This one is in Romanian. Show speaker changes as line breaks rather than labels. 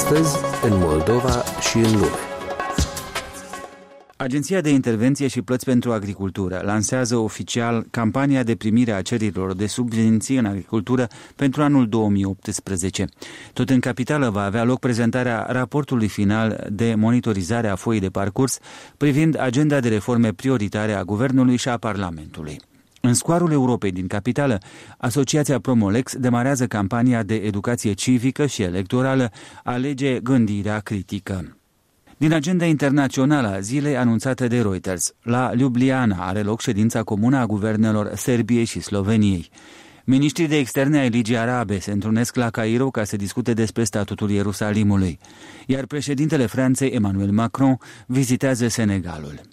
Astăzi, în Moldova și în lume.
Agenția de Intervenție și Plăți pentru Agricultură lansează oficial campania de primire a cererilor de subvenții în agricultură pentru anul 2018. Tot în capitală va avea loc prezentarea raportului final de monitorizare a foii de parcurs privind agenda de reforme prioritare a Guvernului și a Parlamentului. În scoarul Europei din capitală, Asociația Promolex demarează campania de educație civică și electorală Alege gândirea critică. Din agenda internațională a zilei anunțată de Reuters, la Ljubljana are loc ședința comună a guvernelor Serbiei și Sloveniei. Miniștrii de externe ai Ligii Arabe se întrunesc la Cairo ca să discute despre statutul Ierusalimului, iar președintele Franței, Emmanuel Macron, vizitează Senegalul.